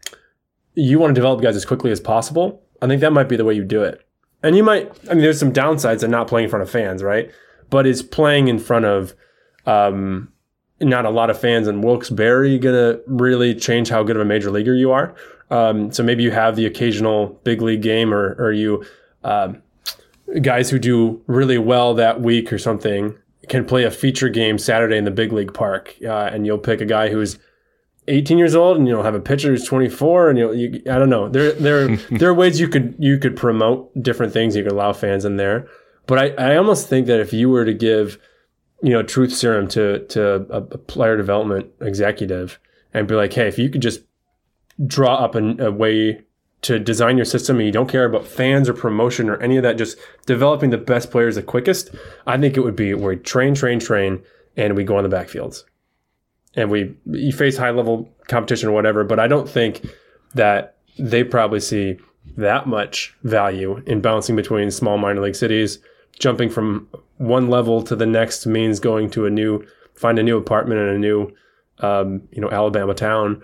you want to develop guys as quickly as possible. I think that might be the way you do it. And you might, I mean, there's some downsides to not playing in front of fans, right? But is playing in front of, um, not a lot of fans in Wilkes-Barre going to really change how good of a major leaguer you are. Um, so maybe you have the occasional big league game, or, or you um, guys who do really well that week or something can play a feature game Saturday in the big league park, uh, and you'll pick a guy who's eighteen years old, and you'll have a pitcher who's twenty-four, and you'll, you, I don't know. There, there, there are ways you could you could promote different things. You could allow fans in there, but I, I almost think that if you were to give, you know, truth serum to to a, a player development executive and be like, hey, if you could just draw up a, a way to design your system, and you don't care about fans or promotion or any of that, just developing the best players the quickest, I think it would be where we train, train, train, and we go on the backfields. And we you face high level competition or whatever, but I don't think that they probably see that much value in bouncing between small minor league cities. Jumping from one level to the next means going to a new, find a new apartment in a new, um, you know, Alabama town,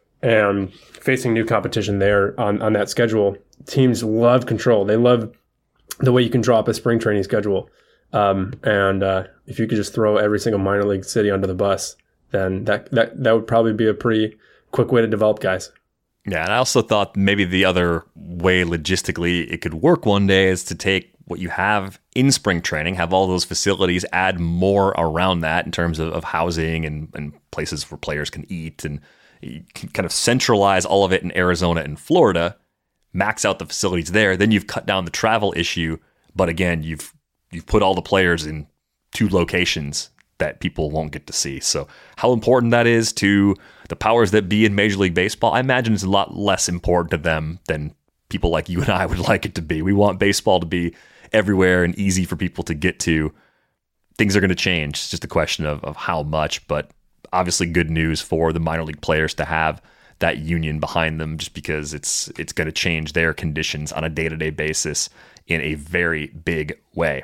and facing new competition there on, on that schedule. Teams love control. They love the way you can draw up a spring training schedule. Um, and uh, if you could just throw every single minor league city under the bus, then that, that that would probably be a pretty quick way to develop guys. Yeah, and I also thought maybe the other way logistically it could work one day is to take what you have in spring training, have all those facilities, add more around that in terms of, of housing and, and places where players can eat, and you can kind of centralize all of it in Arizona and Florida, max out the facilities there. Then you've cut down the travel issue, but again, you've you've put all the players in two locations that people won't get to see. So how important that is to the powers that be in Major League Baseball, I imagine it's a lot less important to them than people like you and I would like it to be. We want baseball to be everywhere and easy for people to get to. Things are going to change. It's just a question of, of how much, but obviously good news for the minor league players to have that union behind them, just because it's it's going to change their conditions on a day-to-day basis in a very big way.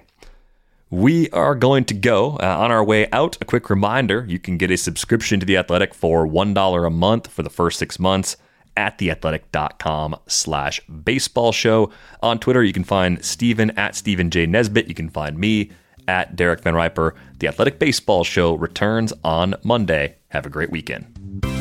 We are going to go uh, on our way out. A quick reminder, you can get a subscription to The Athletic for one dollar a month for the first six months at theathletic.com slash baseball show. On Twitter, you can find Steven at Stephen J. Nesbitt. You can find me at Derek Van Riper. The Athletic Baseball Show returns on Monday. Have a great weekend.